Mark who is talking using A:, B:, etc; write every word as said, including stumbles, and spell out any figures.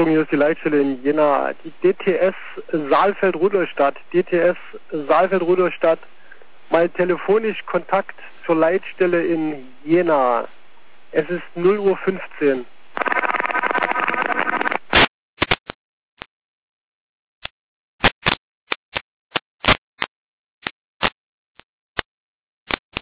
A: Achtung, hier ist die Leitstelle in Jena. Die D T S Saalfeld-Rudolstadt. D T S Saalfeld-Rudolstadt. Mal telefonisch Kontakt zur Leitstelle in Jena. Es ist null Uhr fünfzehn.